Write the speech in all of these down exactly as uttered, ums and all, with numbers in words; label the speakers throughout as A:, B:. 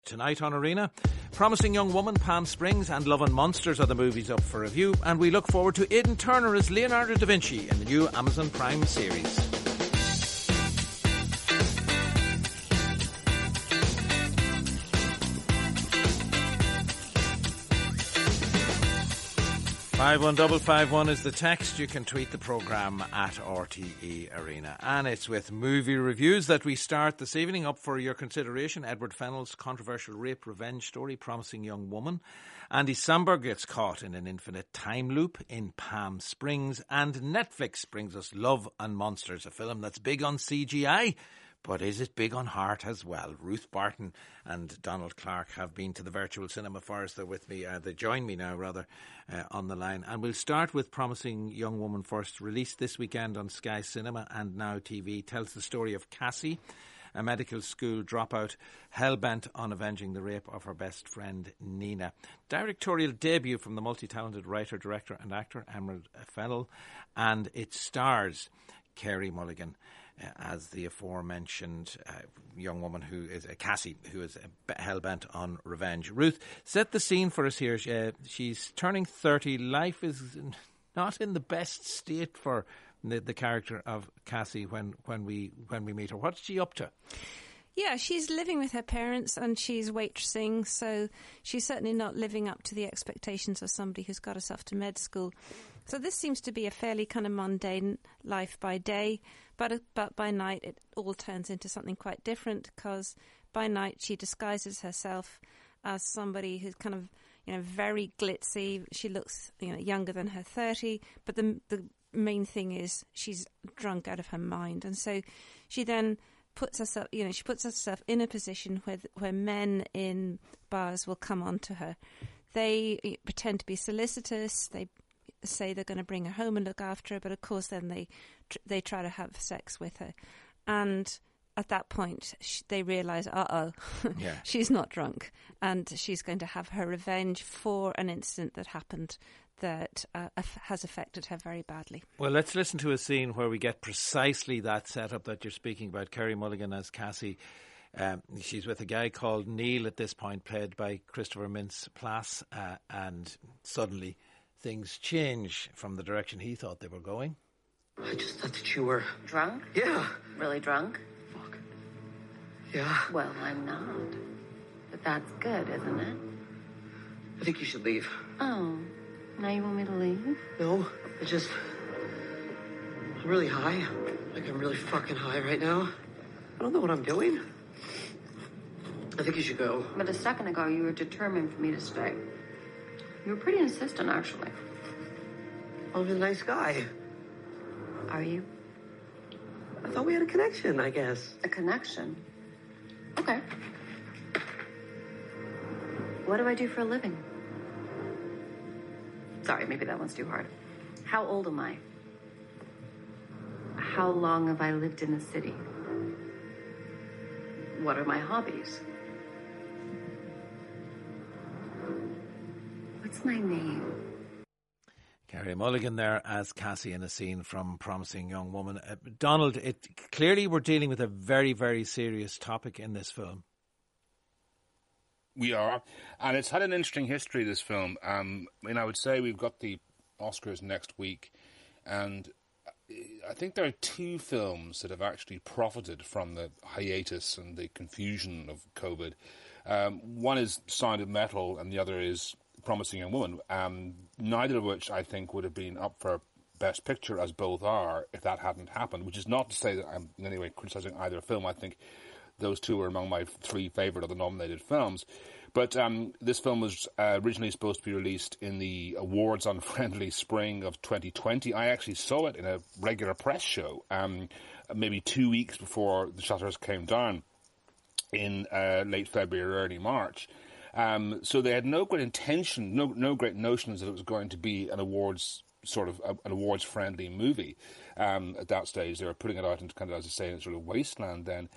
A: Tonight on Arena, Promising Young Woman, Palm Springs and Love and Monsters are the movies up for review, and we look forward to Aidan Turner as Leonardo da Vinci in the new Amazon Prime series. five one five five one is the text. You can tweet the programme at R T E Arena. And it's with movie reviews that we start this evening. Up for your consideration, Edward Fennell's controversial rape revenge story, Promising Young Woman. Andy Samberg gets caught in an infinite time loop in Palm Springs. And Netflix brings us Love and Monsters, a film that's big on C G I. But is it big on heart as well? Ruth Barton and Donald Clark have been to the virtual cinema for us. They're with me, uh, they join me now rather, uh, on the line. And we'll start with Promising Young Woman first. Released this weekend on Sky Cinema and Now T V. Tells the story of Cassie, a medical school dropout, hell-bent on avenging the rape of her best friend Nina. Directorial debut from the multi-talented writer, director and actor Edward Fennell. And it stars Carey Mulligan Uh, as the aforementioned uh, young woman who is uh, Cassie, who is uh, hell-bent on revenge. Ruth, set the scene for us here. She, uh, she's turning thirty. Life is not in the best state for the, the character of Cassie when, when we when we meet her. What's she up to?
B: Yeah, she's living with her parents and she's waitressing, so she's certainly not living up to the expectations of somebody who's got herself to med school. So this seems to be a fairly kind of mundane life by day, but but by night it all turns into something quite different, because by night she disguises herself as somebody who's kind of, you know, very glitzy. She looks, you know, younger than her thirty, but the the main thing is she's drunk out of her mind, and so she then puts herself, you know, she puts herself in a position where where men in bars will come on to her. They pretend to be solicitous. They say they're going to bring her home and look after her, but of course then they tr- they try to have sex with her, and at that point sh- they realise, uh-oh, yeah. she's not drunk, and she's going to have her revenge for an incident that happened that uh, has affected her very badly.
A: Well, let's listen to a scene where we get precisely that setup that you're speaking about. Carey Mulligan as Cassie. Um, she's with a guy called Neil at this point, played by Christopher Mintz-Plasse, uh, and suddenly things change from the direction he thought they were going.
C: I just thought that you were...
D: Drunk?
C: Yeah.
D: Really drunk?
C: Fuck. Yeah.
D: Well, I'm not. But that's good, isn't it?
C: I think you should leave.
D: Oh. Now you want me to leave?
C: No, I just... I'm really high. Like, I'm really fucking high right now. I don't know what I'm doing. I think you should go.
D: But a second ago, you were determined for me to stay. You were pretty insistent, actually.
C: I'm a nice guy.
D: Are you?
C: I thought we had a connection, I guess.
D: A connection? Okay. What do I do for a living? Sorry, maybe that one's too hard. How old am I? How long have I lived in the city? What are my hobbies? What's my name?
A: Carey Mulligan there as Cassie in a scene from Promising Young Woman. Uh, Donald, it clearly we're dealing with a very, very serious topic in this film.
E: We are, and it's had an interesting history, this film. Um, I mean, I would say we've got the Oscars next week, and I think there are two films that have actually profited from the hiatus and the confusion of COVID. Um, one is Sound of Metal, and the other is Promising Young Woman, um, neither of which I think would have been up for Best Picture, as both are, if that hadn't happened, which is not to say that I'm in any way criticising either film. I think those two are among my three favourite of the nominated films. But um, this film was uh, originally supposed to be released in the awards unfriendly spring of twenty twenty. I actually saw it in a regular press show, um, maybe two weeks before the shutters came down in uh, late February or early March. Um, so they had no great intention, no no great notions that it was going to be an awards sort of uh, an awards friendly movie. Um, at that stage, they were putting it out into kind of, as I say, in sort of wasteland then.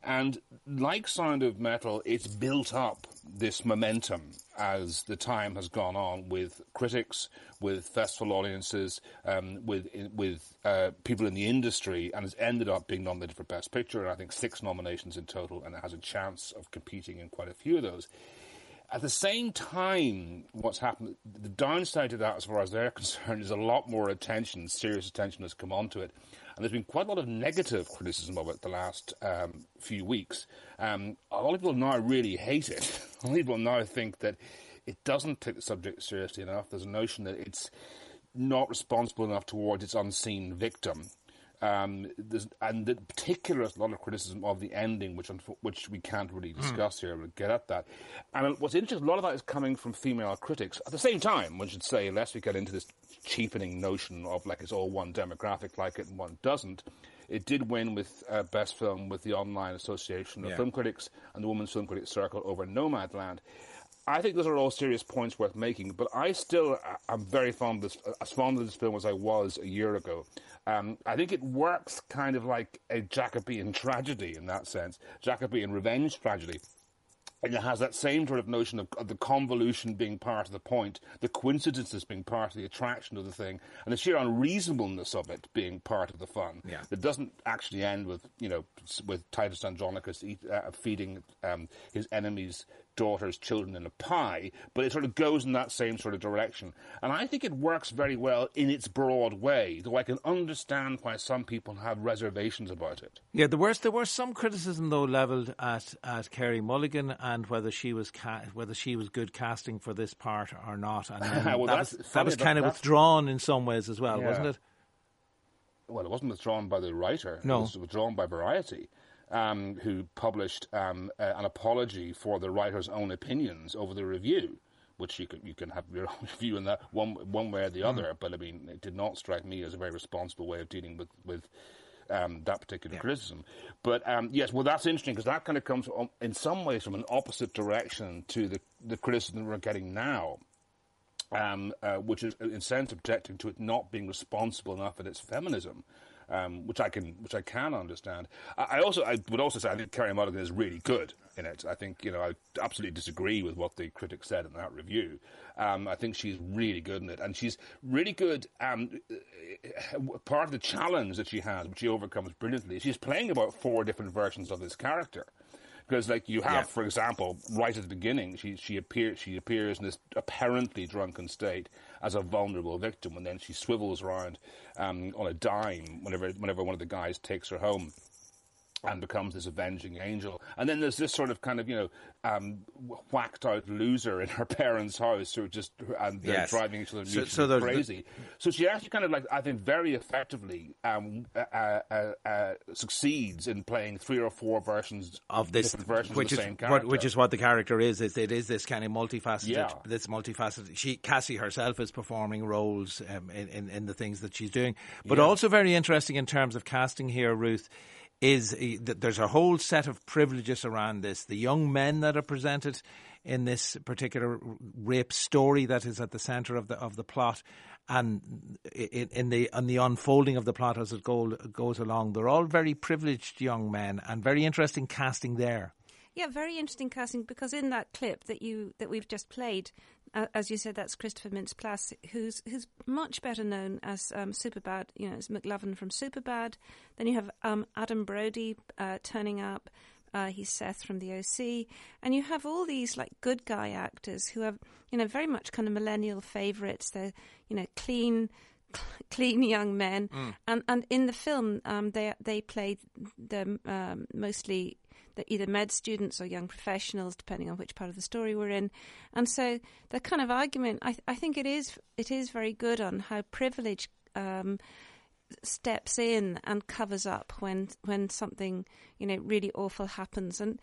E: And like Sound of Metal, it's built up this momentum as the time has gone on with critics, with festival audiences, um, with with uh, people in the industry, and has ended up being nominated for Best Picture, and I think six nominations in total, and it has a chance of competing in quite a few of those. At the same time, what's happened, the downside to that, as far as they're concerned, is a lot more attention, serious attention has come onto it. And there's been quite a lot of negative criticism of it the last um, few weeks. Um, a lot of people now really hate it. A lot of people now think that it doesn't take the subject seriously enough. There's a notion that it's not responsible enough towards its unseen victim. Um, and in particular, there's a lot of criticism of the ending, which which we can't really discuss mm. here. We'll get at that. And what's interesting, a lot of that is coming from female critics. At the same time, one should say, unless we get into this cheapening notion of like it's all one demographic like it and one doesn't, it did win with uh, Best Film with the Online Association of yeah. Film Critics and the Women's Film Critics Circle over Nomadland. I think those are all serious points worth making, but I still am very fond of this, as fond of this film as I was a year ago. Um, I think it works kind of like a Jacobean tragedy in that sense, Jacobean revenge tragedy. And it has that same sort of notion of, of the convolution being part of the point, the coincidences being part of the attraction of the thing, and the sheer unreasonableness of it being part of the fun.
A: Yeah.
E: It doesn't actually end with, you know, with Titus Andronicus eat, uh, feeding um, his enemies' daughters' children in a pie, but it sort of goes in that same sort of direction. And I think it works very well in its broad way, though I can understand why some people have reservations about it.
A: Yeah, there was, there was some criticism, though, levelled at, at Carey Mulligan and whether she was ca- whether she was good casting for this part or not. And
E: well,
A: that was, that was kind of withdrawn in some ways as well,
E: yeah.
A: wasn't it?
E: Well, it wasn't withdrawn by the writer.
A: No.
E: It was withdrawn by Variety. Um, who published um, uh, an apology for the writer's own opinions over the review, which you can you can have your own view on that one one way or the other. Mm. But I mean, it did not strike me as a very responsible way of dealing with with um, that particular yeah. criticism. But um, yes, well, that's interesting because that kind of comes from, in some ways from an opposite direction to the the criticism we're getting now. Um, uh, which is in a sense objecting to it not being responsible enough in its feminism. Um, which I can, which I can understand. I, I also, I would also say, I think Carey Mulligan is really good in it. I think, you know, I absolutely disagree with what the critics said in that review. Um, I think she's really good in it, and she's really good. Um, part of the challenge that she has, which she overcomes brilliantly, she's playing about four different versions of this character. Because, like, you have, yeah. for example, right at the beginning, she she appears she appears in this apparently drunken state as a vulnerable victim, and then she swivels around um, on a dime whenever whenever one of the guys takes her home, and becomes this avenging angel. And then there's this sort of kind of, you know, um, whacked out loser in her parents' house who just, and they're yes. driving each other so, so crazy. The... So she actually kind of like, I think very effectively um, uh, uh, uh, succeeds in playing three or four versions
A: of this,
E: different versions
A: which
E: of the
A: is
E: same character.
A: What, which is what the character is, is it is this kind of multifaceted,
E: yeah.
A: this multifaceted, she, Cassie herself is performing roles um, in, in, in the things that she's doing. But
E: yeah.
A: also very interesting in terms of casting here, Ruth, is that there's a whole set of privileges around this. The young men that are presented in this particular rape story that is at the centre of the of the plot, and in, in the on the unfolding of the plot as it go, goes along, they're all very privileged young men, and very interesting casting there.
B: Yeah, very interesting casting, because in that clip that you that we've just played, uh, as you said, that's Christopher Mintz-Plasse, who's who's much better known as um, Superbad, you know, as McLovin from Superbad. Then you have um, Adam Brody uh, turning up. Uh, he's Seth from the O C, and you have all these like good guy actors who are, you know, very much kind of millennial favourites. They're, you know, clean. clean young men, mm. and and in the film um, they they play them um, mostly the, either med students or young professionals, depending on which part of the story we're in. And so the kind of argument, I, I think it is it is very good on how privilege um, steps in and covers up when when something, you know, really awful happens. And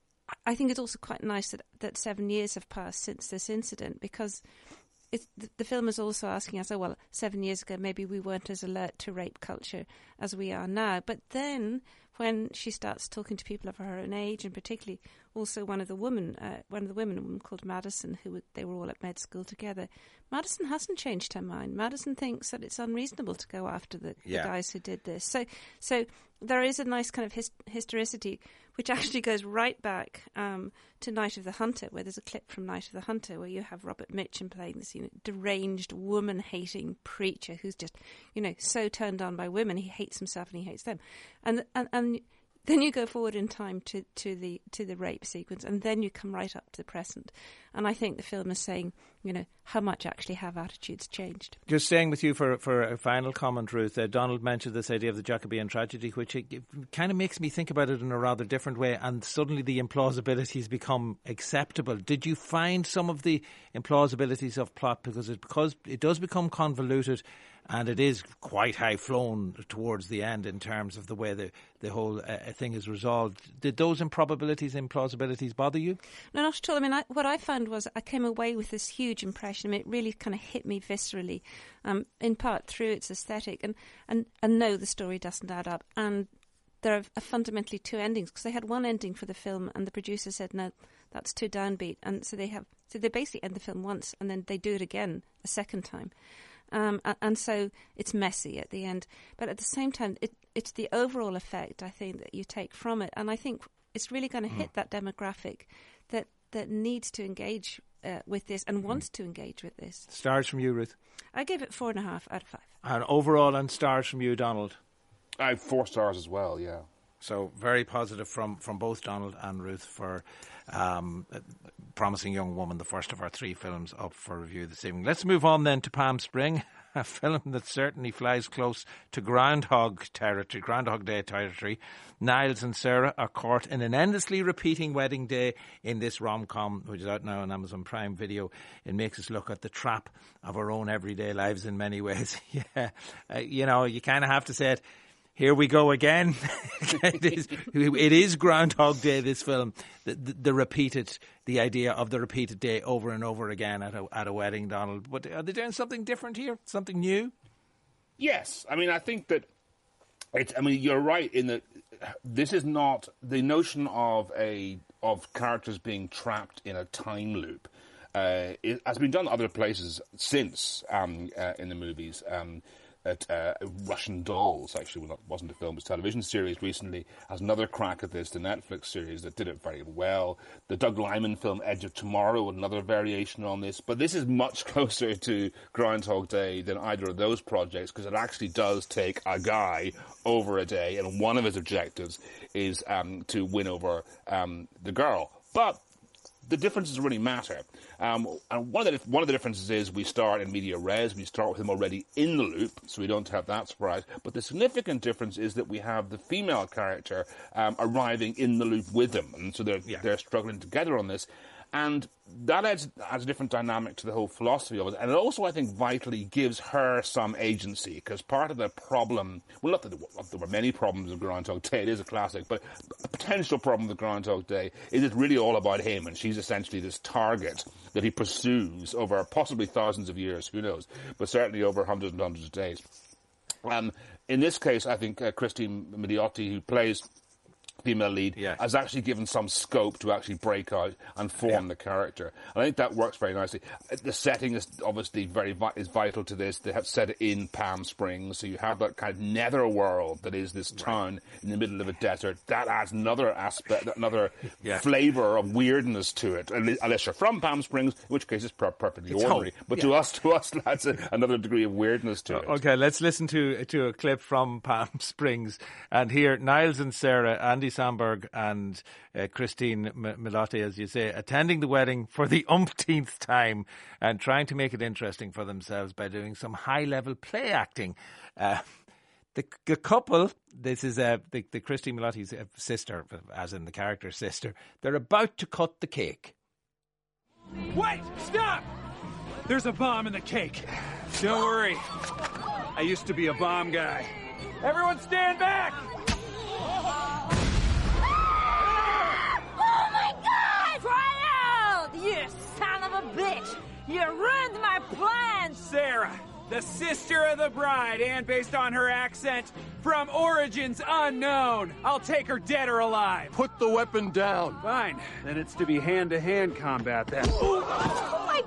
B: I think it's also quite nice that, that seven years have passed since this incident, because It's, the film is also asking us, oh, well, seven years ago, maybe we weren't as alert to rape culture as we are now. But then when she starts talking to people of her own age, and particularly also one of the women, uh, one of the women, a woman called Madison, who were, they were all at med school together. Madison hasn't changed her mind. Madison thinks that it's unreasonable to go after the,
A: yeah.
B: the guys who did this. So, so there is a nice kind of his, historicity, which actually goes right back um, to Night of the Hunter, where there's a clip from Night of the Hunter where you have Robert Mitchum playing this, you know, deranged, woman-hating preacher who's just, you know, so turned on by women, he hates himself and he hates them, and and and. Then you go forward in time to, to the to the rape sequence, and then you come right up to the present. And I think the film is saying, you know, how much actually have attitudes changed.
A: Just staying with you for for a final comment, Ruth. Uh, Donald mentioned this idea of the Jacobean tragedy, which it, it kind of makes me think about it in a rather different way, and suddenly the implausibilities become acceptable. Did you find some of the implausibilities of plot, because it, because it does become convoluted, and it is quite high flown towards the end in terms of the way the, the whole uh, thing is resolved. Did those improbabilities, implausibilities bother you?
B: No, not at all. I mean, I, what I found was I came away with this huge impression. I mean, it really kind of hit me viscerally, um, in part through its aesthetic. And, and, and no, the story doesn't add up. And there are fundamentally two endings, because they had one ending for the film and the producer said, no, that's too downbeat. And so they have, so they basically end the film once and then they do it again a second time. Um, and, and so it's messy at the end. But at the same time, it, it's the overall effect, I think, that you take from it. And I think it's really going to hit mm. that demographic that, that needs to engage uh, with this and mm. wants to engage with this.
A: Stars from you, Ruth?
B: I gave it four and a half out of five.
A: And overall, and stars from you, Donald?
E: I have four stars as well, yeah.
A: So very positive from, from both Donald and Ruth for um, Promising Young Woman, the first of our three films up for review this evening. Let's move on then to Palm Spring, a film that certainly flies close to Groundhog territory, Groundhog Day territory. Niles and Sarah are caught in an endlessly repeating wedding day in this rom-com, which is out now on Amazon Prime Video. It makes us look at the trap of our own everyday lives in many ways. yeah, uh, you know, you kind of have to say it. Here we go again. it, is, it is Groundhog Day, this film. The, the, the repeated, the idea of the repeated day over and over again at a, at a wedding, Donald. But are they doing something different here? Something new?
E: Yes. I mean, I think that, it's, I mean, you're right in that this is not the notion of a of characters being trapped in a time loop. Uh, it has been done other places since um, uh, in the movies. Um, At uh, Russian Dolls, actually, well, it wasn't a film, it was a television series recently, has another crack at this, the Netflix series that did it very well. The Doug Liman film Edge of Tomorrow, another variation on this. But this is much closer to Groundhog Day than either of those projects, because it actually does take a guy over a day, and one of his objectives is um, to win over um, the girl. But the differences really matter. Um, and one of, the, one of the differences is we start in media res, we start with him already in the loop, so we don't have that surprise. But the significant difference is that we have the female character um, arriving in the loop with him, and so they're, yeah. they're struggling together on this. And that adds, adds a different dynamic to the whole philosophy of it. And it also, I think, vitally gives her some agency, because part of the problem, well, not that there were, there were many problems with Groundhog Day, it is a classic, but a potential problem with Groundhog Day is it's really all about him, and she's essentially this target that he pursues over possibly thousands of years, who knows, but certainly over hundreds and hundreds of days. Um, in this case, I think uh, Christine Milioti, who plays female lead,
A: yes.
E: has actually given some scope to actually break out and form yeah. the character. And I think that works very nicely. The setting is obviously very vi- is vital to this. They have set it in Palm Springs, so you have that kind of nether world that is this town right. in the middle of a desert. That adds another aspect, another yeah. flavour of weirdness to it. Unless you're from Palm Springs, in which case it's per- perfectly it's ordinary. Home. But yeah. to us, to us, that's a, another degree of weirdness to it.
A: Okay, let's listen to to a clip from Palm Springs and hear Niles and Sarah, Andy Samberg and uh, Christine M- Milioti, as you say, attending the wedding for the umpteenth time and trying to make it interesting for themselves by doing some high-level play acting. Uh, the, the couple, this is uh, the, the Christine Milioti's sister, as in the character's sister, they're about to cut the cake.
F: Wait! Stop! There's a bomb in the cake. Don't worry. I used to be a bomb guy. Everyone stand back!
G: You son of a bitch! You ruined my plans!
F: Sarah, the sister of the bride, and based on her accent, From origins unknown. I'll take her dead or alive.
H: Put the weapon down.
F: Fine. Then it's to be hand-to-hand combat then.
G: Oh my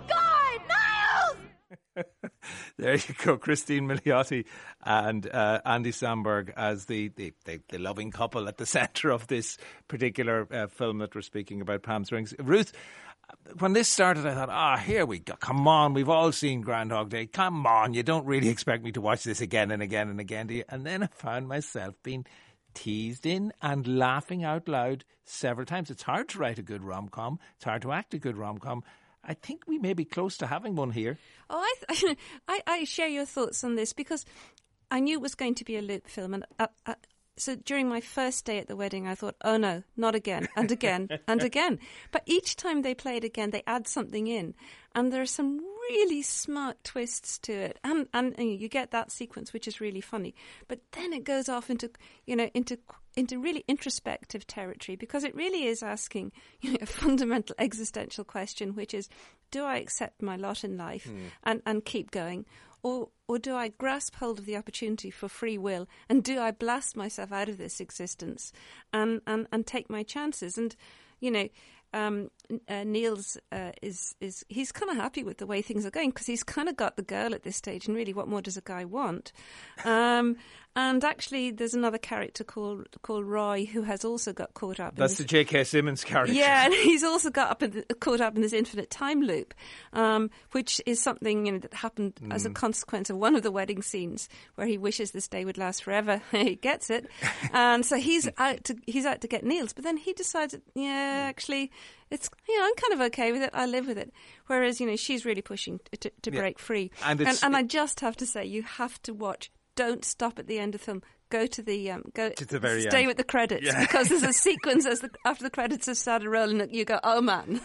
G: God, Niles!
A: There you go, Christine Milioti and uh, Andy Samberg as the, the, the, the loving couple at the centre of this particular uh, film that we're speaking about, Palm Springs. Ruth, when this started, I thought, ah, oh, here we go. Come on, we've all seen Groundhog Day. Come on, you don't really expect me to watch this again and again and again, do you? And then I found myself being teased in and laughing out loud several times. It's hard to write a good rom-com. It's hard to act a good rom-com. I think we may be close to having one here.
B: Oh, I, th- I, I share your thoughts on this because I knew it was going to be a loop film, and uh, uh, so during my first day at the wedding, I thought, oh no, not again, and again, and again. But each time they play it again, they add something in, and there are some really smart twists to it, and, and and you get that sequence, which is really funny. But then it goes off into, you know, into into really introspective territory, because it really is asking, you know, a fundamental existential question, which is, do I accept my lot in life mm. and, and keep going? Or or do I grasp hold of the opportunity for free will, and do I blast myself out of this existence and, and, and take my chances? And, you know, um, uh, Niels uh, is, is he's kind of happy with the way things are going, because he's kind of got the girl at this stage, and really what more does a guy want? Um, and actually there's another character called called Roy who has also got caught up.
A: That's
B: in this,
A: the J K. Simmons character.
B: Yeah, and he's also got up in the, caught up in this infinite time loop, um, which is something, you know, that happened mm. as a consequence of one of the wedding scenes where he wishes this day would last forever. He gets it, and so he's out to he's out to get Niels, but then he decides, that, yeah, actually, it's, you know, I'm kind of okay with it. I live with it. Whereas, you know, she's really pushing to, to
A: yeah.
B: break free.
A: And,
B: and, and I just have to say, you have to watch. Don't stop at the end of the film. Go to the um, go
A: to the very
B: stay
A: end.
B: with the credits,
A: yeah.
B: because there's a sequence as the, after the credits have started rolling that you go, oh man.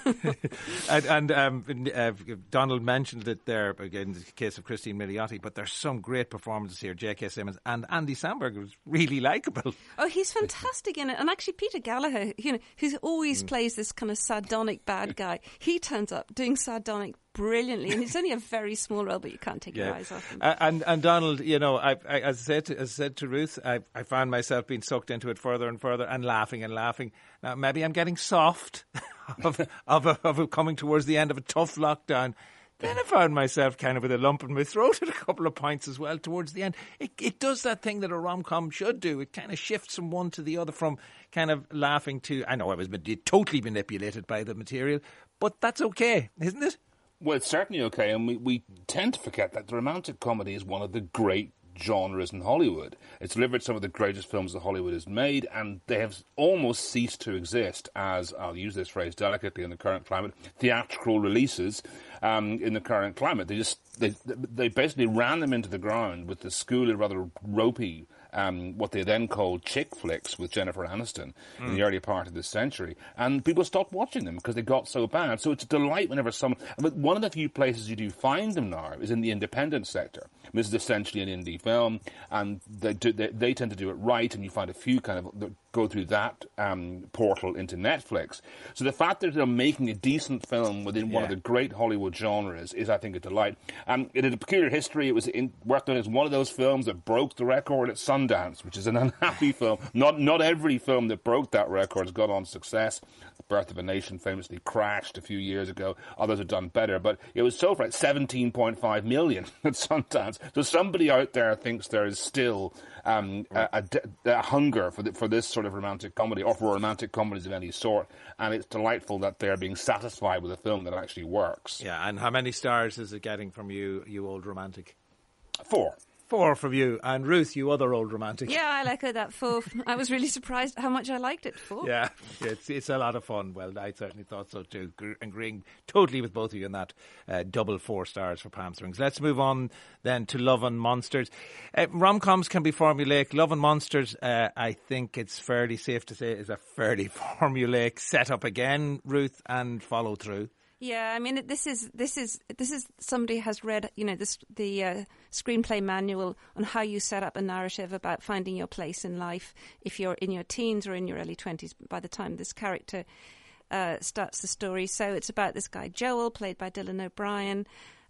A: and and um, uh, Donald mentioned it there again in the case of Christine Milioti, but there's some great performances here. J K. Simmons and Andy Samberg was really likeable.
B: Oh, he's fantastic in it. And actually, Peter Gallagher, you know, who always mm. plays this kind of sardonic bad guy, he turns up doing sardonic brilliantly, and it's only a very small role, but you can't take yeah. your eyes off him.
A: Uh, and and Donald, you know, I, I, as I said to, as I said to Ruth, I, I found myself being sucked into it further and further, and laughing and laughing. Now maybe I'm getting soft of of, a, of a coming towards the end of a tough lockdown. Then I found myself kind of with a lump in my throat at a couple of points as well towards the end. It it does that thing that a rom-com should do. It kind of shifts from one to the other, from kind of laughing to, I know I was totally manipulated by the material, but that's okay, isn't it?
E: Well, it's certainly okay, and we, we tend to forget that the romantic comedy is one of the great genres in Hollywood. It's delivered some of the greatest films that Hollywood has made, and they have almost ceased to exist as, I'll use this phrase delicately in the current climate, theatrical releases um, in the current climate. They just they they basically ran them into the ground with the school of rather ropey Um, what they then called chick flicks with Jennifer Aniston mm. in the early part of this century. And people stopped watching them because they got so bad. So it's a delight whenever someone... But one of the few places you do find them now is in the independent sector. This is essentially an indie film, and they, do, they, they tend to do it right, and you find a few kind of that go through that um, portal into Netflix. So the fact that they're making a decent film within yeah. one of the great Hollywood genres is, I think, a delight. Um, it had a peculiar history. It was in, worked on as one of those films that broke the record at Sundance, which is an unhappy film. Not not every film that broke that record has got on success. The Birth of a Nation famously crashed a few years ago. Others have done better, but it was so far at seventeen point five million at Sundance. So somebody out there thinks there is still um, a, a, a hunger for the, for this sort of romantic comedy, or for romantic comedies of any sort, and it's delightful that they're being satisfied with a film that actually works.
A: Yeah, and how many stars is it getting from you, you old romantic?
E: Four.
A: Four from you. And Ruth, you other old romantic.
B: Yeah, I like it, that four. I was really surprised how much I liked it, four.
A: Yeah, it's it's a lot of fun. Well, I certainly thought so too. Agreeing totally with both of you on that. Uh, double four stars for Palm Springs. Let's move on then to Love and Monsters. Uh, rom-coms can be formulaic. Love and Monsters, uh, I think it's fairly safe to say, is a fairly formulaic setup again, Ruth, and follow through.
B: Yeah, I mean, this is this is this is somebody has read, you know, this the uh, screenplay manual on how you set up a narrative about finding your place in life if you're in your teens or in your early twenties. By the time this character uh, starts the story, so it's about this guy Joel, played by Dylan O'Brien,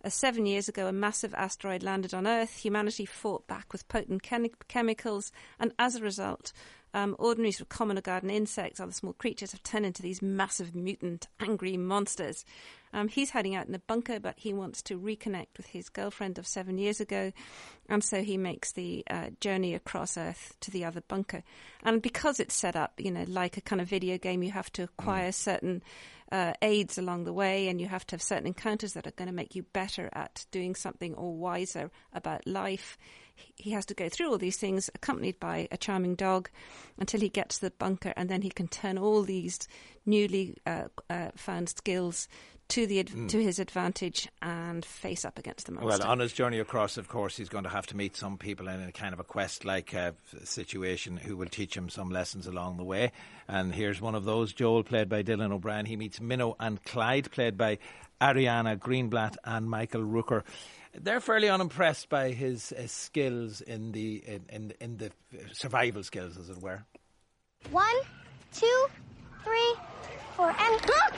B: Uh, seven years ago, a massive asteroid landed on Earth. Humanity fought back with potent chemi- chemicals, and as a result, um, ordinary sort of common or garden insects, other small creatures, have turned into these massive mutant, angry monsters. Um, he's hiding out in a bunker, but he wants to reconnect with his girlfriend of seven years ago, and so he makes the uh, journey across Earth to the other bunker. And because it's set up, you know, like a kind of video game, you have to acquire mm. certain uh, aids along the way, and you have to have certain encounters that are going to make you better at doing something or wiser about life. He has to go through all these things accompanied by a charming dog until he gets to the bunker, and then he can turn all these newly uh, uh, found skills to the ad- mm. to his advantage and face up against the monster.
A: Well, on his journey across, of course, he's going to have to meet some people in a kind of a quest-like uh, situation who will teach him some lessons along the way. And here's one of those. Joel, played by Dylan O'Brien. He meets Minnow and Clyde, played by Ariana Greenblatt and Michael Rooker. They're fairly unimpressed by his, his skills in the in, in in the survival skills, as it were.
H: One, two, three, four, and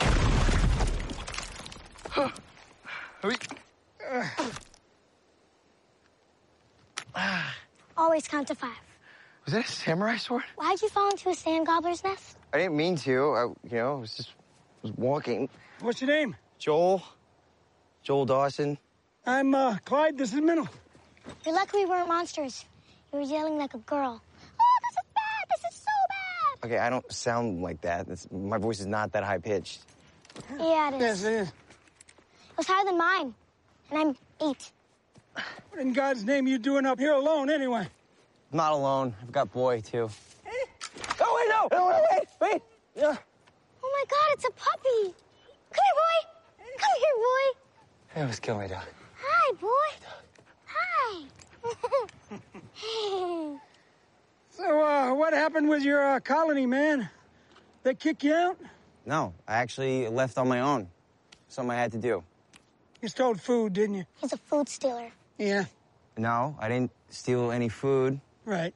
I: Are we... uh.
H: Always count to five.
I: Was that a samurai sword?
H: Why'd you fall into a sand gobbler's nest?
I: I didn't mean to. I, you know, I was just was walking.
J: What's your name?
I: Joel. Joel Dawson.
J: I'm uh, Clyde. This is Minnow.
H: You're lucky we weren't monsters. You were yelling like a girl. Oh, this is bad. This is so bad.
I: Okay, I don't sound like that. It's, my voice is not that high pitched.
H: Yeah, it is.
J: Yes, it is.
H: It was higher than mine, and I'm eight.
J: What in God's name are you doing up here alone, anyway?
I: I'm not alone. I've got Boy, too. Eh? Oh, wait, no! No, wait, wait, wait! Yeah.
H: Oh, my God, it's a puppy. Come here, Boy. Come here, Boy.
I: It was killing me, Doug.
H: Hi, Boy. Hi.
J: So, uh, what happened with your uh, colony, man? They kick you out?
I: No, I actually left on my own. Something I had to do.
J: You stole food, didn't you?
H: He's a food stealer.
J: Yeah.
I: No, I didn't steal any food.
J: Right.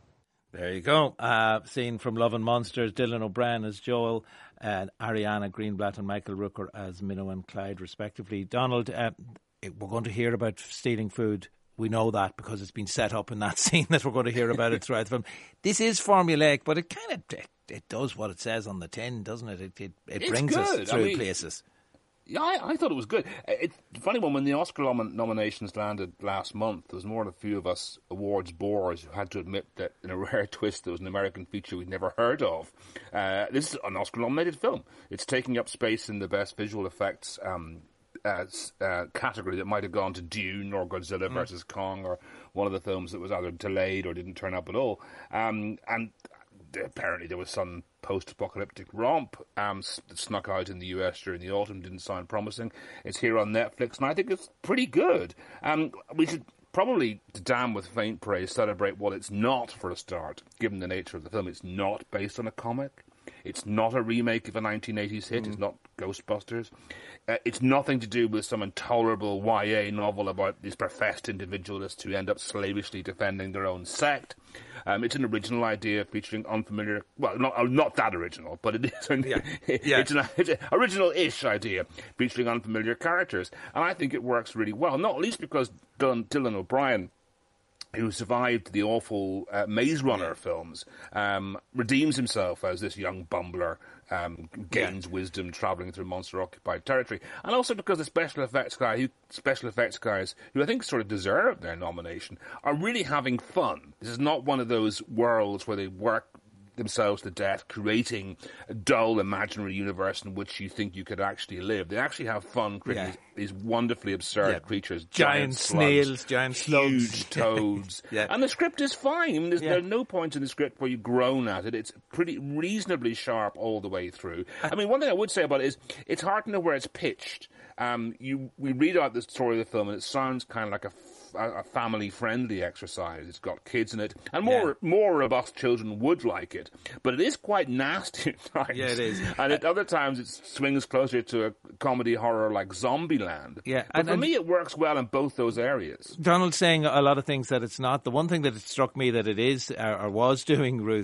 A: There you go. Uh, scene from Love and Monsters. Dylan O'Brien as Joel, and Ariana Greenblatt and Michael Rooker as Minnow and Clyde, respectively. Donald, uh, we're going to hear about stealing food. We know that because it's been set up in that scene that we're going to hear about it throughout the film. This is formulaic, but it kind of it, it does what it says on the tin, doesn't it? It, it, it brings
E: good.
A: us through
E: I mean,
A: places.
E: Yeah, I, I thought it was good. It's a funny one, when the Oscar nom- nominations landed last month, there was more than a few of us awards bores who had to admit that, in a rare twist, there was an American feature we'd never heard of. Uh, this is an Oscar-nominated film. It's taking up space in the best visual effects um, as, uh, category that might have gone to Dune or Godzilla mm. versus Kong, or one of the films that was either delayed or didn't turn up at all. Um, and apparently there was some post-apocalyptic romp um, snuck out in the U S during the autumn, didn't sound promising. It's here on Netflix, and I think it's pretty good. Um, we should probably, to damn with faint praise, celebrate what it's not for a start, given the nature of the film. It's not based on a comic. It's not a remake of a nineteen eighties hit. Mm. It's not Ghostbusters. Uh, it's nothing to do with some intolerable Y A novel about these professed individualists who end up slavishly defending their own sect. Um, it's an original idea featuring unfamiliar... Well, not uh, not that original, but it is an, yeah. Yeah. It's an, it's an original-ish idea featuring unfamiliar characters. And I think it works really well, not least because Dylan, Dylan O'Brien, who survived the awful uh, Maze Runner films, um, redeems himself as this young bumbler, um, gains yeah. wisdom travelling through monster-occupied territory, and also because the special effects guy, who, special effects guys, who I think sort of deserve their nomination, are really having fun. This is not one of those worlds where they work themselves to death, creating a dull imaginary universe in which you think you could actually live. They actually have fun creating yeah. these, these wonderfully absurd yeah. creatures.
A: Giant,
E: giant
A: snails,
E: slugs,
A: giant slugs.
E: Huge toads. yeah. And the script is fine. I mean, there's, yeah. there are no points in the script where you groan at it. It's pretty reasonably sharp all the way through. I mean, one thing I would say about it is it's hard to know where it's pitched. Um, you we read out the story of the film and it sounds kind of like a a family-friendly exercise. It's got kids in it, and more yeah. more robust children would like it. But it is quite nasty at times.
A: Yeah, it is.
E: And at other times, it swings closer to a comedy horror like Zombieland.
A: Yeah,
E: but and, for and me, it works well in both those areas.
A: Donald's saying a lot of things that it's not. The one thing that it struck me that it is, or, or was doing, Ruth,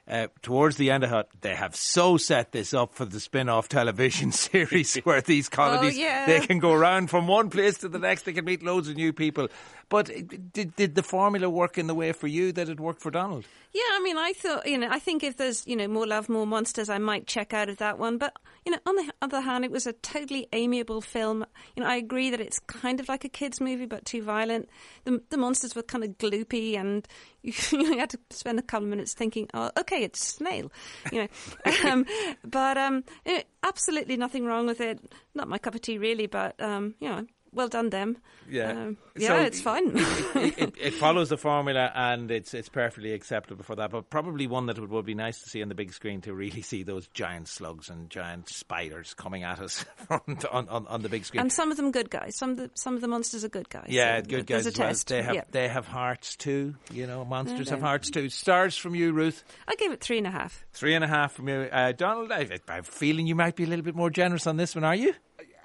A: uh, towards the end of it, they have so set this up for the spin-off television series where these colonies,
B: oh, yeah.
A: they can go around from one place to the next, they can meet loads of new people. But did, did the formula work in the way for you that it worked for Donald?
B: Yeah, I mean, I thought, you know, I think if there's, you know, More Love, More Monsters, I might check out of that one. But, you know, on the other hand, it was a totally amiable film. You know, I agree that it's kind of like a kid's movie, but too violent. The, the monsters were kind of gloopy, and you, you had to spend a couple of minutes thinking, oh, okay, it's a snail, you know. um, but um, you know, absolutely nothing wrong with it. Not my cup of tea, really, but, um, you know, well done, them.
A: Yeah,
B: um, yeah,
A: so
B: it's fine.
A: it, it, it follows the formula, and it's it's perfectly acceptable for that. But probably one that it would be nice to see on the big screen, to really see those giant slugs and giant spiders coming at us on, on, on the big screen.
B: And some of them good guys. Some of the some of the monsters are good guys.
A: Yeah,
B: so
A: good
B: there's
A: guys
B: a
A: as well.
B: test.
A: They have
B: yeah.
A: they have hearts too. You know, monsters
B: Okay.
A: have hearts too. Stars from you, Ruth.
B: I gave it three and a half.
A: Three and a half from you, uh, Donald. I, I have a feeling you might be a little bit more generous on this one. Are you?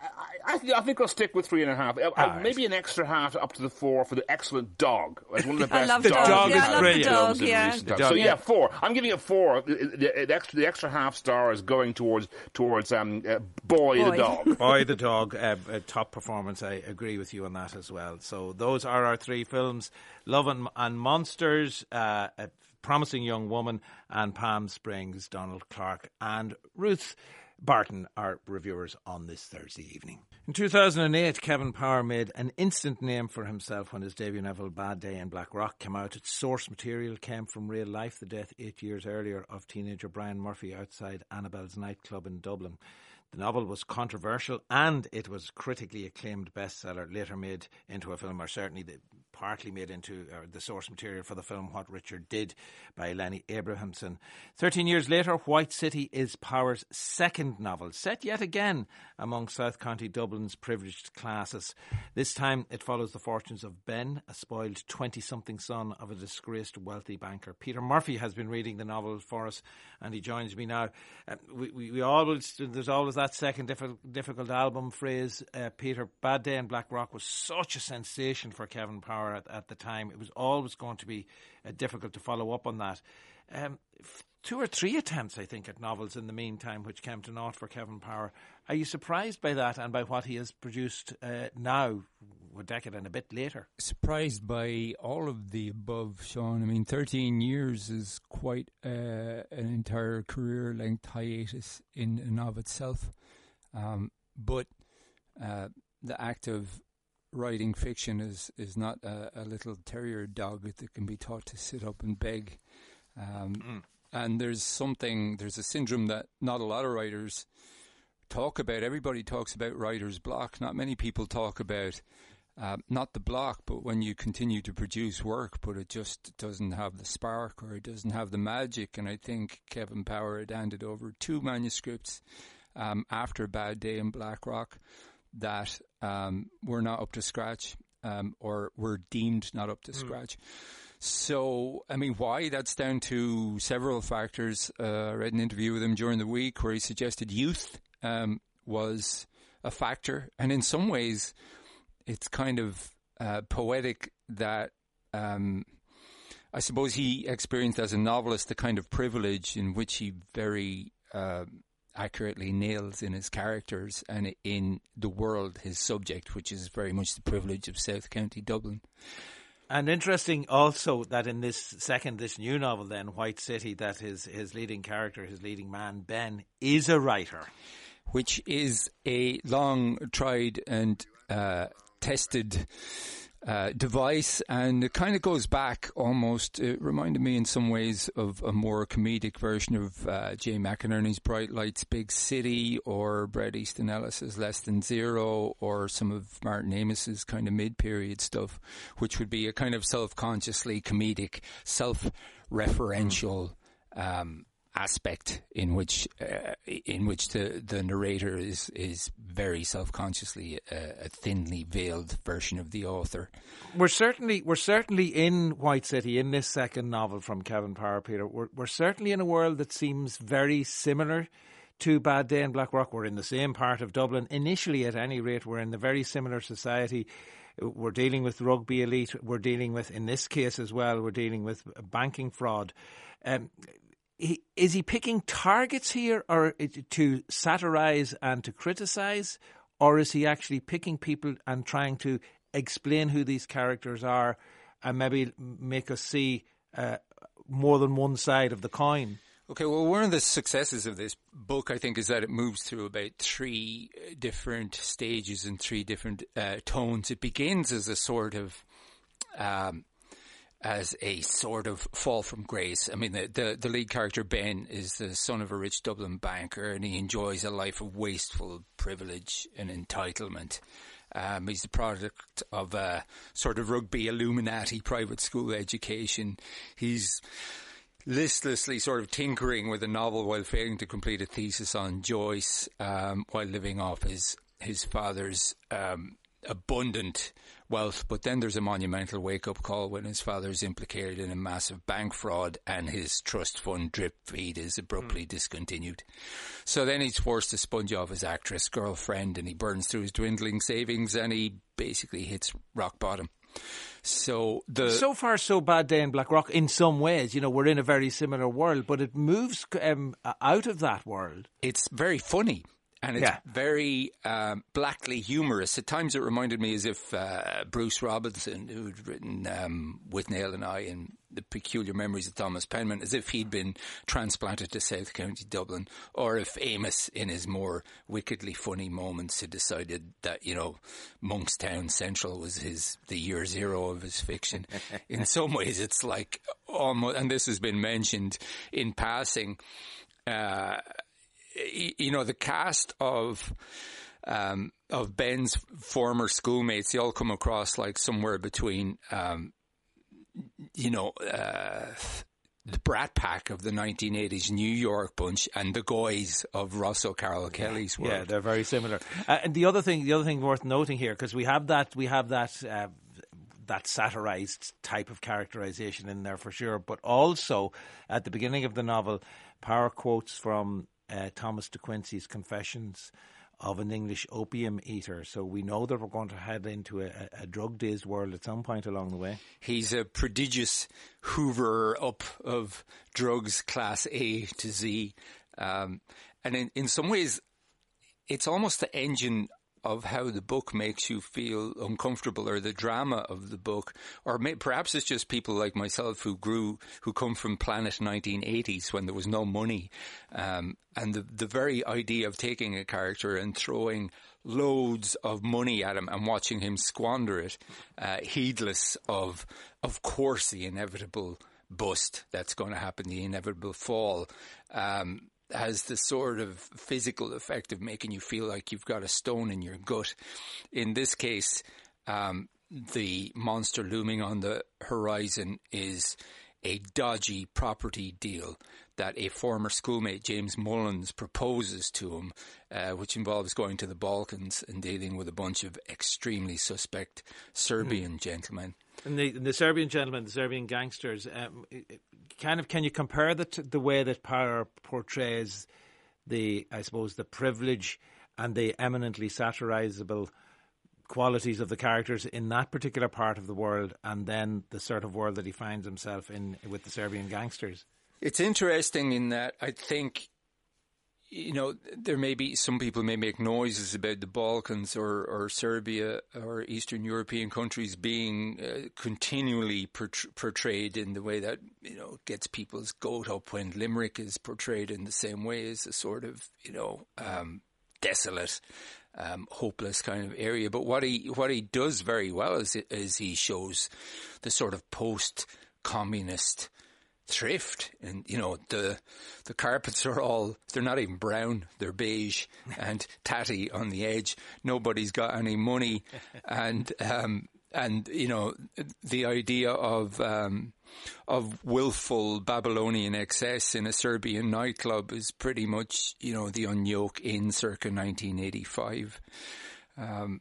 E: I, I think I'll stick with three and a half. Uh,
A: right.
E: Maybe an extra half up to the four for the excellent dog. It's one of the
B: I
E: best
B: love
A: the
B: dog.
A: dog
B: yeah,
A: is
B: I love
A: brilliant.
B: the dog.
E: films in
B: Yeah.
E: recent
A: The
E: times.
A: dog,
E: So yeah,
A: yeah.
E: four. I'm giving it four. The, the, the extra, the extra half star is going towards towards um, uh, Boy,
B: Boy.
E: the dog.
A: Boy the Dog, uh, a top performance. I agree with you on that as well. So those are our three films: Love and, and Monsters, uh, A Promising Young Woman, and Palm Springs, Donald Clark and Ruth Barton are reviewers on this Thursday evening. In two thousand eight, Kevin Power made an instant name for himself when his debut novel Bad Day in Black Rock came out. Its source material came from real life, the death eight years earlier of teenager Brian Murphy outside Annabelle's nightclub in Dublin. The novel was controversial and it was critically acclaimed bestseller, later made into a film, or certainly the, partly made into uh, the source material for the film What Richard Did by Lenny Abrahamson. Thirteen years later, White City is Power's second novel, set yet again among South County Dublin's privileged classes. This time it follows the fortunes of Ben, a spoiled twenty-something son of a disgraced wealthy banker. Peter Murphy has been reading the novel for us and he joins me now. Uh, we, we, we always, there's always that second difficult, difficult album phrase, uh, Peter. Bad Day in Black Rock was such a sensation for Kevin Power at, at the time. It was always going to be uh, difficult to follow up on that. Um, f- two or three attempts, I think, at novels in the meantime, which came to naught for Kevin Power. Are you surprised by that and by what he has produced uh, now, a decade and a bit later?
K: Surprised by all of the above, Sean. I mean, thirteen years is quite uh, an entire career-length hiatus in and of itself. Um, but uh, the act of writing fiction is, is not a, a little terrier dog that can be taught to sit up and beg. Um, mm. And there's something, there's a syndrome that not a lot of writers talk about. Everybody talks about writer's block. Not many people talk about uh, not the block, but when you continue to produce work, but it just doesn't have the spark or it doesn't have the magic. And I think Kevin Power had handed over two manuscripts um, after Bad Day in Black Rock that um, were not up to scratch um, or were deemed not up to mm. scratch. So, I mean, why? That's down to several factors. Uh, I read an interview with him during the week where he suggested youth um, was a factor. And in some ways, it's kind of uh, poetic that um, I suppose he experienced as a novelist the kind of privilege in which he very uh, accurately nails in his characters and in the world, his subject, which is very much the privilege of South County Dublin.
A: And interesting also that in this second, this new novel then, White City, that his, his leading character, his leading man, Ben, is a writer.
K: Which is a long tried and uh, tested uh, device, and it kind of goes back almost, it reminded me in some ways of a more comedic version of uh, Jay McInerney's Bright Lights, Big City, or Bret Easton Ellis's Less Than Zero, or some of Martin Amos's kind of mid-period stuff, which would be a kind of self-consciously comedic, self-referential um aspect in which uh, in which the, the narrator is is very self-consciously a, a thinly veiled version of the author.
A: We're certainly we're certainly in White City, in this second novel from Kevin Power, Peter. We're, we're certainly in a world that seems very similar to Bad Day in Black Rock. We're in the same part of Dublin. Initially, at any rate, we're in a very similar society. We're dealing with rugby elite. We're dealing with, in this case as well, we're dealing with banking fraud. Um, he, is he picking targets here, or to satirize and to criticize, or is he actually picking people and trying to explain who these characters are and maybe make us see uh, more than one side of the coin?
K: Okay, well, one of the successes of this book, I think, is that it moves through about three different stages and three different uh, tones. It begins as a sort of, um, as a sort of fall from grace. I mean, the, the, the lead character, Ben, is the son of a rich Dublin banker, and he enjoys a life of wasteful privilege and entitlement. Um, he's the product of a sort of rugby Illuminati private school education. He's listlessly sort of tinkering with a novel while failing to complete a thesis on Joyce, um, while living off his his father's um, abundant wealth. But then there's a monumental wake-up call when his father is implicated in a massive bank fraud and his trust fund drip feed is abruptly mm. discontinued. So then he's forced to sponge off his actress girlfriend, and he burns through his dwindling savings, and he basically hits rock bottom. So the
A: so far so bad Day in Blackrock in some ways. You know, we're in a very similar world, but it moves um, out of that world.
K: It's very funny. And it's
A: yeah.
K: very um, blackly humorous. At times it reminded me as if uh, Bruce Robinson, who'd written um, With Nail and I and The Peculiar Memories of Thomas Penman, as if he'd been transplanted to South County Dublin, or if Amos, in his more wickedly funny moments, had decided that, you know, Monkstown Central was his the year zero of his fiction. In some ways it's like almost, and this has been mentioned in passing, uh, you know, the cast of um, of Ben's former schoolmates, they all come across like somewhere between, um, you know, uh, the Brat Pack of the nineteen eighties New York bunch and the Goys of Rosso Carroll Kelly's world.
A: Yeah, they're very similar. Uh, and the other thing, the other thing worth noting here, because we have that, we have that. Uh, that satirized type of characterization in there for sure, but also at the beginning of the novel, Power quotes from Uh, Thomas de Quincey's Confessions of an English Opium Eater. So we know that we're going to head into a, a drug-dazed world at some point along the way.
K: He's a prodigious hooverer up of drugs, class A to Z. Um, and in, in some ways, it's almost the engine of how the book makes you feel uncomfortable, or the drama of the book, or may, perhaps it's just people like myself who grew, who come from Planet nineteen eighties when there was no money, um, and the the very idea of taking a character and throwing loads of money at him and watching him squander it, uh, heedless of, of course, the inevitable bust that's going to happen, the inevitable fall, um, has the sort of physical effect of making you feel like you've got a stone in your gut. In this case, um, the monster looming on the horizon is a dodgy property deal that a former schoolmate, James Mullins, proposes to him, uh, which involves going to the Balkans and dealing with a bunch of extremely suspect Serbian mm. gentlemen.
A: And the, the Serbian gentlemen, the Serbian gangsters, um, kind of, can you compare the the way that Power portrays the, I suppose, the privilege and the eminently satirizable qualities of the characters in that particular part of the world, and then the sort of world that he finds himself in with the Serbian gangsters?
K: It's interesting in that I think, you know, there may be some people may make noises about the Balkans or, or Serbia or Eastern European countries being uh, continually portray- portrayed in the way that, you know, gets people's goat up when Limerick is portrayed in the same way as a sort of, you know, um, desolate, um, hopeless kind of area. But what he what he does very well is, is he shows the sort of post-communist thrift, and you know the the carpets are all, they're not even brown, they're beige and tatty on the edge. Nobody's got any money, and um and you know the idea of um of willful Babylonian excess in a Serbian nightclub is pretty much, you know, the Unyoke Inn circa nineteen eighty-five. Um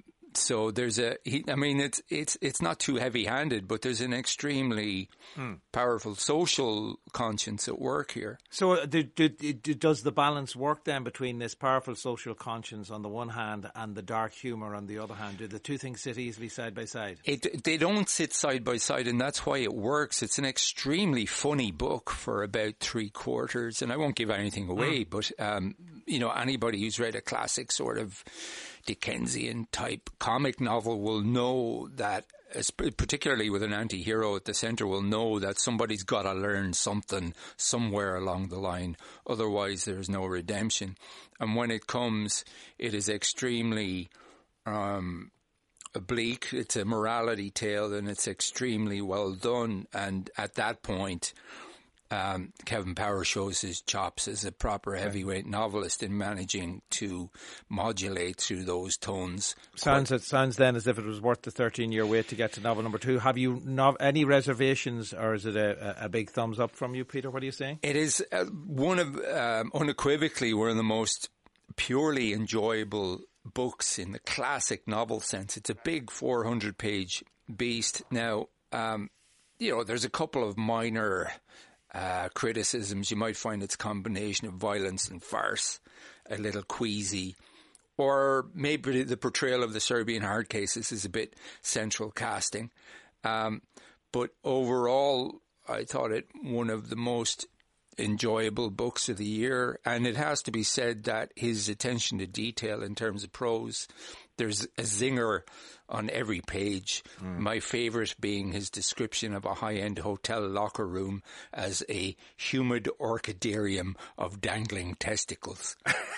K: so there's a, he, I mean, it's it's it's not too heavy-handed, but there's an extremely mm. powerful social conscience at work here.
A: So do, do, do, does the balance work then between this powerful social conscience on the one hand and the dark humour on the other hand? Do the two things sit easily side by side?
K: It, they don't sit side by side, and that's why it works. It's an extremely funny book for about three quarters, and I won't give anything away, mm. but um, you know, anybody who's read a classic sort of Dickensian type comic novel will know that, particularly with an anti-hero at the centre, will know that somebody's got to learn something somewhere along the line. Otherwise, there's no redemption. And when it comes, it is extremely um, oblique. It's a morality tale, and it's extremely well done. And at that point, Um, Kevin Power shows his chops as a proper heavyweight novelist in managing to modulate through those tones.
A: Sounds it sounds then as if it was worth the thirteen-year wait to get to novel number two. Have you no, any reservations, or is it a, a big thumbs up from you, Peter? What are you saying?
K: It is uh, one of, um, unequivocally, one of the most purely enjoyable books in the classic novel sense. It's a big four hundred page beast. Now, um, you know, there's a couple of minor Uh, criticisms. You might find its combination of violence and farce a little queasy, or maybe the portrayal of the Serbian hard cases is a bit central casting. Um, but overall, I thought it one of the most enjoyable books of the year, and it has to be said that his attention to detail in terms of prose, there's a zinger on every page. Mm. My favourite being his description of a high-end hotel locker room as a humid orchidarium of dangling testicles.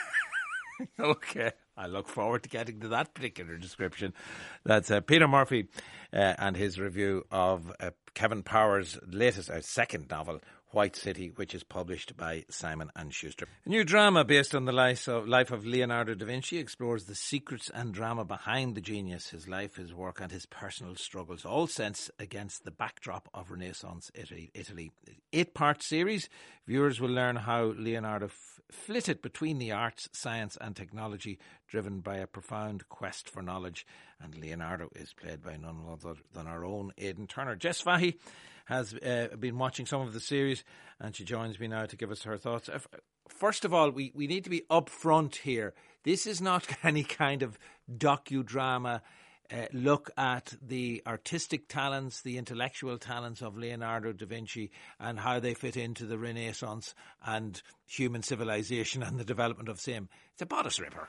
A: Okay. I look forward to getting to that particular description. That's uh, Peter Murphy uh, and his review of uh, Kevin Power's latest, uh, second novel, White City, which is published by Simon and Schuster. A new drama based on the life of, life of Leonardo da Vinci explores the secrets and drama behind the genius, his life, his work and his personal struggles, all set against the backdrop of Renaissance Italy. Eight-part series. Viewers will learn how Leonardo f- flitted between the arts, science and technology, driven by a profound quest for knowledge. And Leonardo is played by none other than our own Aidan Turner. Jess Fahey has uh, been watching some of the series, and she joins me now to give us her thoughts. First of all, we, we need to be upfront here. This is not any kind of docudrama uh, look at the artistic talents, the intellectual talents of Leonardo da Vinci and how they fit into the Renaissance and human civilization and the development of same. It's a bodice ripper.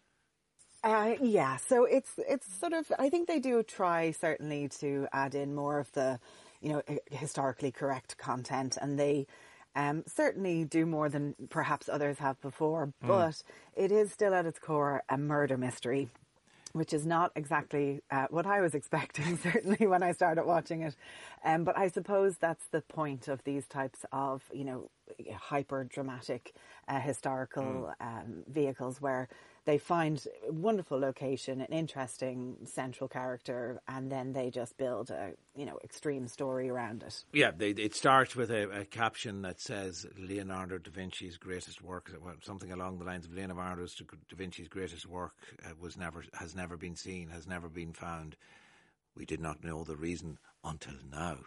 L: Uh, yeah, so it's it's sort of, I think they do try certainly to add in more of the, you know, historically correct content, and they um, certainly do more than perhaps others have before, mm. but it is still at its core a murder mystery, which is not exactly uh, what I was expecting, certainly when I started watching it. Um, but I suppose that's the point of these types of, you know, hyper-dramatic uh, historical mm. um, vehicles, where they find a wonderful location, an interesting central character, and then they just build a, you know, extreme story around it.
A: Yeah, they, it starts with a, a caption that says Leonardo da Vinci's greatest work, something along the lines of Leonardo da Vinci's greatest work uh, was never has never been seen, has never been found. We did not know the reason until now.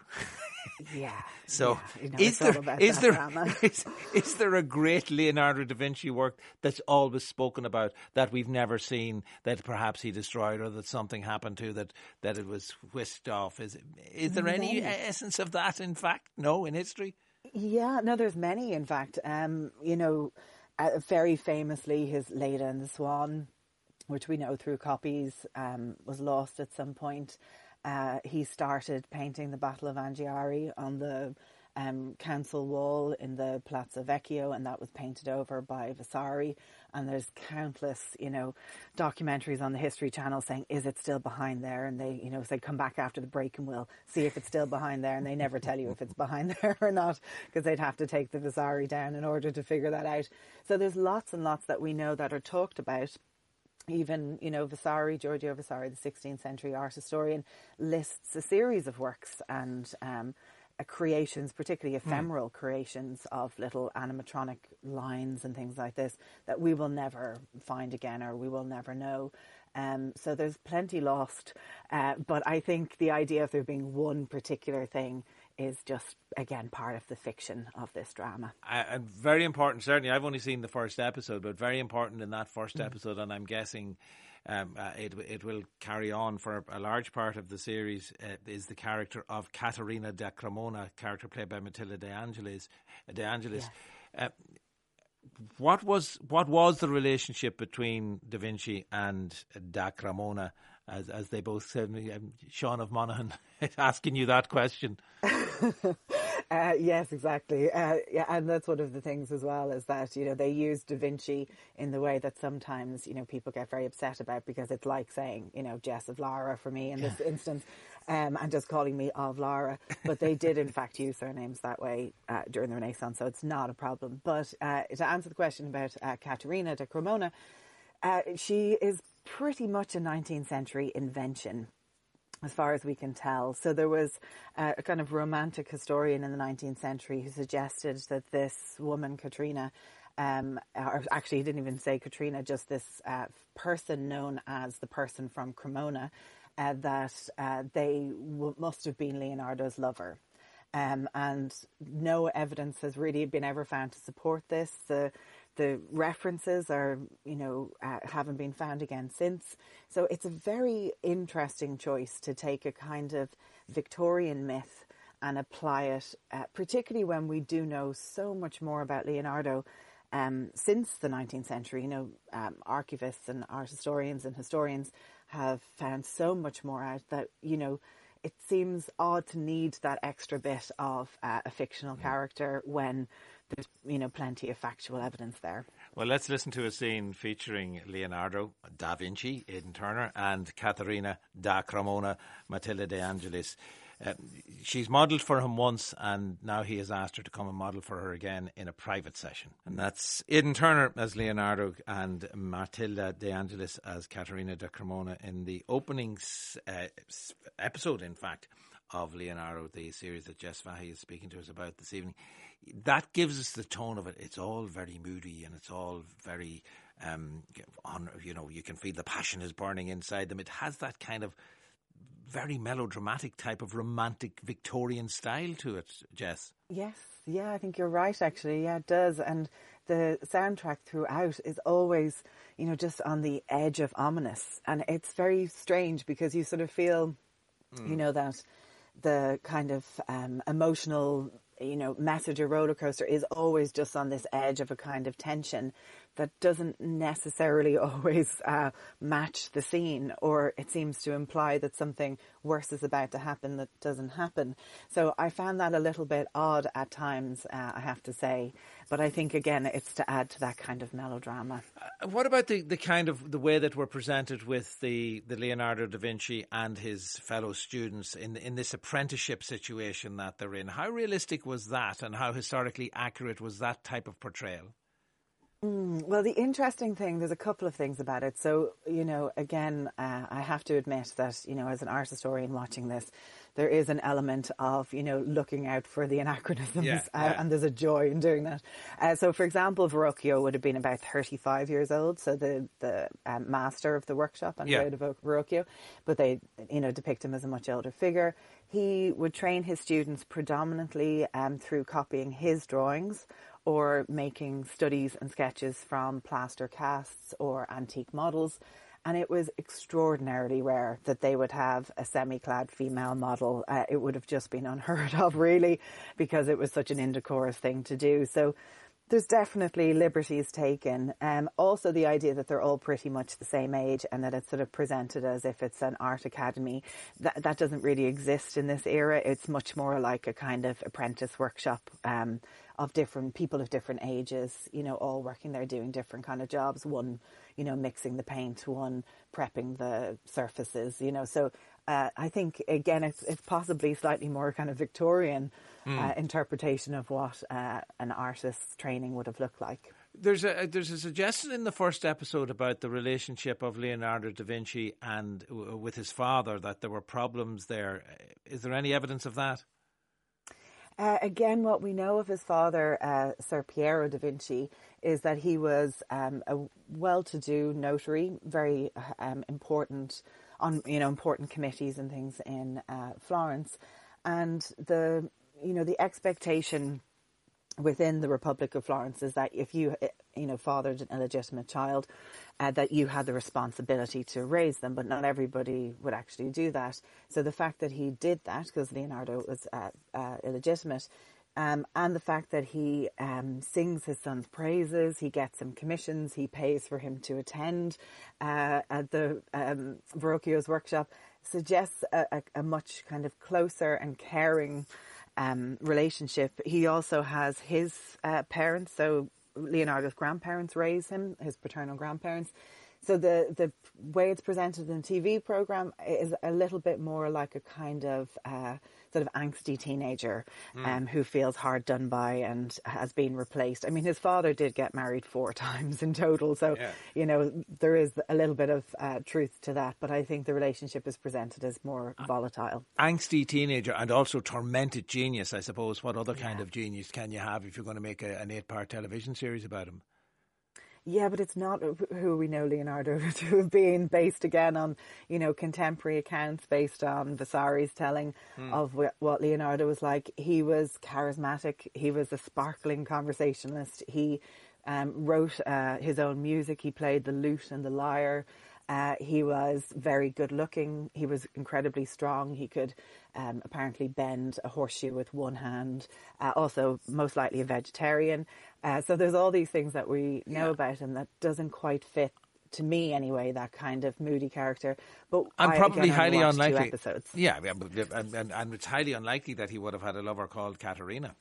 L: Yeah.
A: So
L: yeah, you know,
A: is there is there is, is there a great Leonardo da Vinci work that's always spoken about that we've never seen, that perhaps he destroyed or that something happened to, that, that it was whisked off? Is is there any
L: many.
A: essence of that, in fact? No, in history?
L: Yeah, no, there's many, in fact. Um, you know, uh, very famously, his Leda and the Swan, which we know through copies, um, was lost at some point. Uh, he started painting the Battle of Anghiari on the um, council wall in the Palazzo Vecchio, and that was painted over by Vasari. And there's countless, you know, documentaries on the History Channel saying, is it still behind there? And they, you know, say, come back after the break and we'll see if it's still behind there. And they never tell you if it's behind there or not, because they'd have to take the Vasari down in order to figure that out. So there's lots and lots that we know that are talked about. Even, you know, Vasari, Giorgio Vasari, the sixteenth century art historian, lists a series of works and um, uh, creations, particularly ephemeral mm. creations of little animatronic lines and things like this that we will never find again, or we will never know. Um, so there's plenty lost. Uh, but I think the idea of there being one particular thing is just, again, part of the fiction of this drama.
A: Uh, very important, certainly. I've only seen the first episode, but very important in that first mm. episode, and I'm guessing um, uh, it it will carry on for a large part of the series, uh, is the character of Caterina da Cremona, character played by Matilda De Angelis. De Angelis. Yeah. Uh, what was what was the relationship between Da Vinci and Da Cremona, as as they both said? Um, Sean of Monaghan asking you that question.
L: uh, yes, exactly. Uh, yeah, and that's one of the things as well, is that, you know, they use Da Vinci in the way that sometimes, you know, people get very upset about, because it's like saying, you know, Jess of Lara for me in this instance, um, and just calling me of Lara. But they did, in fact, use their names that way uh, during the Renaissance, so it's not a problem. But uh, to answer the question about uh, Caterina da Cremona, uh, she is pretty much a nineteenth century invention, as far as we can tell. So there was uh, a kind of romantic historian in the nineteenth century who suggested that this woman, Katrina, um, or actually he didn't even say Katrina, just this uh, person known as the person from Cremona, uh, that uh, they w- must have been Leonardo's lover. Um, and no evidence has really been ever found to support this. The The references are, you know, uh, haven't been found again since. So it's a very interesting choice to take a kind of Victorian myth and apply it, uh, particularly when we do know so much more about Leonardo um, since the nineteenth century. You know, um, archivists and art historians and historians have found so much more out that, you know, it seems odd to need that extra bit of uh, a fictional mm. character when there's, you know, plenty of factual evidence there.
A: Well, let's listen to a scene featuring Leonardo da Vinci, Aidan Turner, and Caterina da Cremona, Matilda De Angelis. Uh, she's modelled for him once, and now he has asked her to come and model for her again in a private session. And that's Aidan Turner as Leonardo and Matilda De Angelis as Caterina da Cremona in the opening uh, episode, in fact, of Leonardo, the series that Jess Fahey is speaking to us about this evening. That gives us the tone of it. It's all very moody, and it's all very, um, on, you know, you can feel the passion is burning inside them. It has that kind of very melodramatic type of romantic Victorian style to it, Jess.
L: Yes, yeah, I think you're right, actually. Yeah, it does. And the soundtrack throughout is always, you know, just on the edge of ominous. And it's very strange because you sort of feel, mm. you know, that the kind of um, emotional, you know, message or roller coaster is always just on this edge of a kind of tension that doesn't necessarily always uh, match the scene, or it seems to imply that something worse is about to happen that doesn't happen. So I found that a little bit odd at times, uh, I have to say. But I think, again, it's to add to that kind of melodrama.
A: Uh, what about the, the kind of the way that we're presented with the, the Leonardo da Vinci and his fellow students in in this apprenticeship situation that they're in? How realistic was that, and how historically accurate was that type of portrayal?
L: Mm, well, the interesting thing, there's a couple of things about it. So, you know, again, uh, I have to admit that, you know, as an art historian watching this, there is an element of, you know, looking out for the anachronisms,
A: yeah,
L: uh,
A: yeah.
L: and there's a joy in doing that. Uh, so, for example, Verrocchio would have been about thirty-five years old, so the, the um, master of the workshop, Andrea yeah. Verrocchio, but they, you know, depict him as a much older figure. He would train his students predominantly um, through copying his drawings, or making studies and sketches from plaster casts or antique models. And it was extraordinarily rare that they would have a semi-clad female model. Uh, it would have just been unheard of, really, because it was such an indecorous thing to do. So there's definitely liberties taken. Um, also, the idea that they're all pretty much the same age and that it's sort of presented as if it's an art academy, that, that doesn't really exist in this era. It's much more like a kind of apprentice workshop um, of different people of different ages, you know, all working there doing different kind of jobs. One, you know, mixing the paint, one prepping the surfaces, you know. So uh, I think, again, it's, it's possibly slightly more kind of Victorian mm. uh, interpretation of what uh, an artist's training would have looked like.
A: There's a there's a suggestion in the first episode about the relationship of Leonardo da Vinci and uh, with his father, that there were problems there. Is there any evidence of that?
L: Uh, again, what we know of his father, uh, Sir Piero da Vinci, is that he was um, a well-to-do notary, very um, important on you know important committees and things in uh, Florence, and the you know the expectation within the Republic of Florence is that if you you know fathered an illegitimate child, uh, that you had the responsibility to raise them, but not everybody would actually do that. So the fact that he did that, because Leonardo was uh, uh, illegitimate, um, and the fact that he um, sings his son's praises, he gets him commissions, he pays for him to attend uh, at the um, Verrocchio's workshop, suggests a, a, a much kind of closer and caring um, relationship. He also has his uh, parents, so Leonardo's grandparents raise him, his paternal grandparents. So the, the way it's presented in the T V programme is a little bit more like a kind of uh, sort of angsty teenager mm. um, who feels hard done by and has been replaced. I mean, his father did get married four times in total, so, yeah. you know, there is a little bit of uh, truth to that, but I think the relationship is presented as more volatile.
A: Angsty teenager and also tormented genius, I suppose. What other kind yeah. of genius can you have if you're going to make a, an eight-part television series about him?
L: Yeah, but it's not who we know Leonardo to have been, based again on, you know, contemporary accounts, based on Vasari's telling mm. of what Leonardo was like. He was charismatic. He was a sparkling conversationalist. He um, wrote uh, his own music. He played the lute and the lyre. Uh, he was very good looking. He was incredibly strong. He could um, apparently bend a horseshoe with one hand. Uh, also, most likely a vegetarian. Uh, so there's all these things that we know yeah. about him that doesn't quite fit, to me anyway, that kind of moody character. But
A: and
L: I,
A: probably
L: again,
A: highly unlikely.
L: Two episodes.
A: Yeah, and, and, and it's highly unlikely that he would have had a lover called Caterina.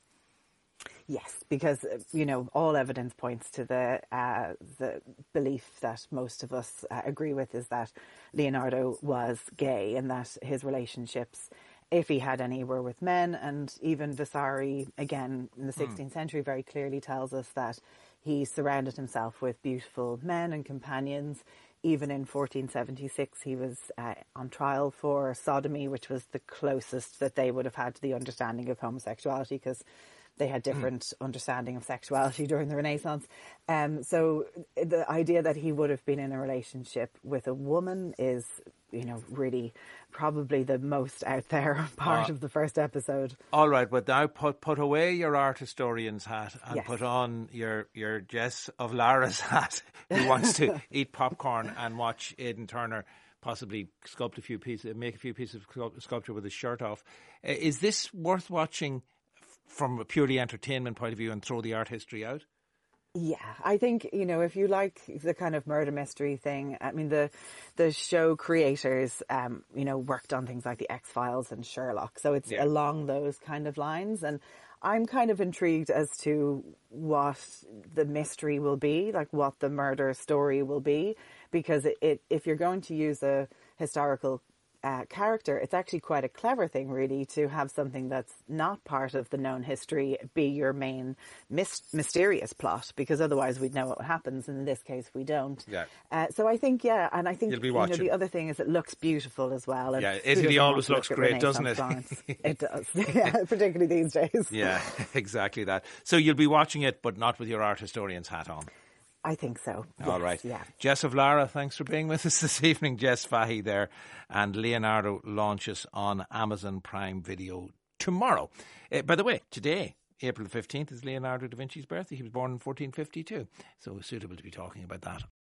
L: Yes, because, you know, all evidence points to the uh, the belief that most of us uh, agree with, is that Leonardo was gay and that his relationships, if he had any, were with men. And even Vasari, again, in the sixteenth mm. century, very clearly tells us that he surrounded himself with beautiful men and companions. Even in fourteen seventy-six, he was uh, on trial for sodomy, which was the closest that they would have had to the understanding of homosexuality, because they had different mm. understanding of sexuality during the Renaissance. Um, so the idea that he would have been in a relationship with a woman is, you know, really probably the most out there part uh, of the first episode.
A: All right, but now put put away your art historian's hat and
L: yes.
A: put on your, your Jess of Lara's hat, who wants to eat popcorn and watch Aidan Turner possibly sculpt a few pieces, make a few pieces of sculpture with his shirt off. Uh, is this worth watching from a purely entertainment point of view and throw the art history out?
L: Yeah, I think, you know, if you like the kind of murder mystery thing, I mean, the the show creators, um, you know, worked on things like the X-Files and Sherlock. So it's yeah. along those kind of lines. And I'm kind of intrigued as to what the mystery will be, like what the murder story will be, because it, it if you're going to use a historical Uh, character, it's actually quite a clever thing, really, to have something that's not part of the known history be your main mis- mysterious plot, because otherwise we'd know what happens, and in this case we don't.
A: Yeah.
L: Uh, so I think, yeah, and I think
A: You'll be
L: you know, the other thing is it looks beautiful as well. And
A: yeah, Italy always looks great, doesn't it?
L: It does, yeah, particularly these days.
A: Yeah, exactly that. So you'll be watching it, but not with your art historian's hat on.
L: I think so.
A: All
L: yes,
A: right.
L: Yeah.
A: Jess of Lara, thanks for being with us this evening. Jess Fahey there. And Leonardo launches on Amazon Prime Video tomorrow. Uh, by the way, today, April fifteenth, is Leonardo da Vinci's birthday. He was born in fourteen fifty-two. So it's suitable to be talking about that